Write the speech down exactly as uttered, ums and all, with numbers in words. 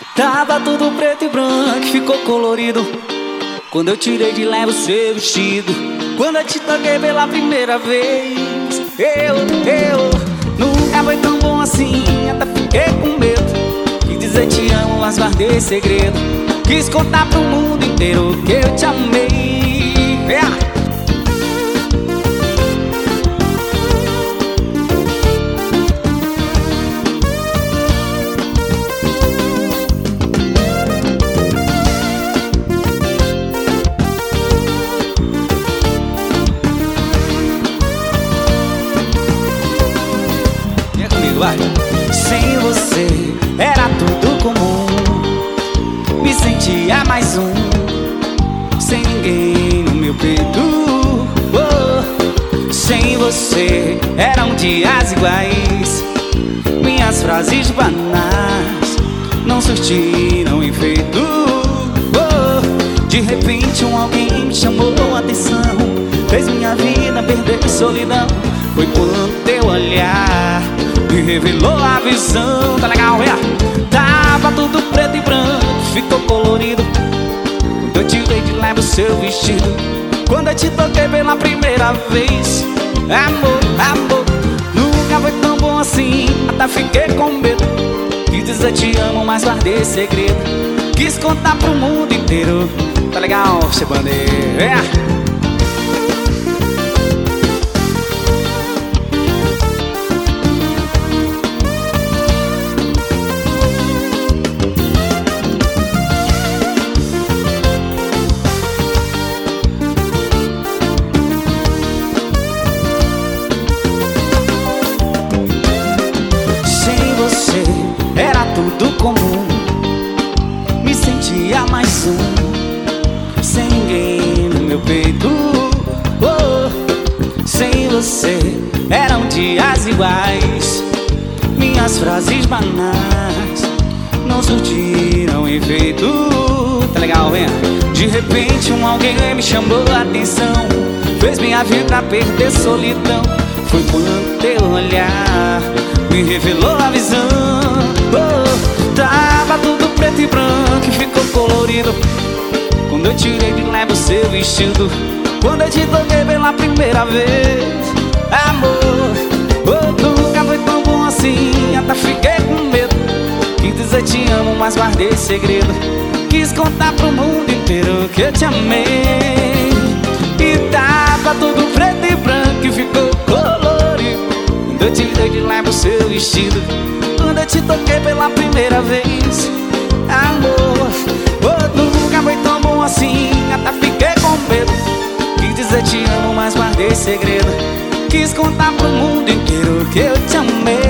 Tava tudo preto e branco, ficou colorido quando eu tirei de leve o seu vestido. Quando eu te toquei pela primeira vez, eu, eu nunca foi tão bom assim. Até fiquei com medo de dizer te amo, mas guardei segredo. Quis contar pro mundo inteiro que eu te amei. Yeah. Vai. Sem você era tudo comum, me sentia mais um, sem ninguém no meu peito. Oh. Sem você eram dias iguais, minhas frases banais não surtiram efeito. Oh. De repente um alguém me chamou a atenção, fez minha vida perder solidão. Foi quando teu olhar me revelou a visão. Tá legal, é? Tava tudo preto e branco, ficou colorido quando eu tirei de leve o seu vestido. Quando eu te toquei pela primeira vez, amor, amor, nunca foi tão bom assim. Até fiquei com medo de dizer te amo, mas guardei segredo. Quis contar pro mundo inteiro. Tá legal, Chebandeira, é? Era tudo comum, me sentia mais um, sem ninguém no meu peito. Oh. Sem você eram dias iguais, minhas frases banais não surtiram efeito. Tá legal, vem? De repente um alguém me chamou a atenção, fez minha vida perder solidão. Foi quando teu olhar me revelou a visão. Oh, tava tudo preto e branco e ficou colorido quando eu tirei de leve o seu vestido. Quando eu te toquei pela primeira vez, amor, oh, nunca foi tão bom assim. Até fiquei com medo, quis dizer te amo, mas guardei segredo. Quis contar pro mundo inteiro que eu te amei. E tava tudo preto e branco e ficou colorido quando eu tirei de leve o seu vestido. Quando eu te toquei pela primeira vez, amor, oh, nunca foi tão bom assim. Até fiquei com medo, quis dizer te amo, mas guardei segredo. Quis contar pro mundo inteiro que eu te amei.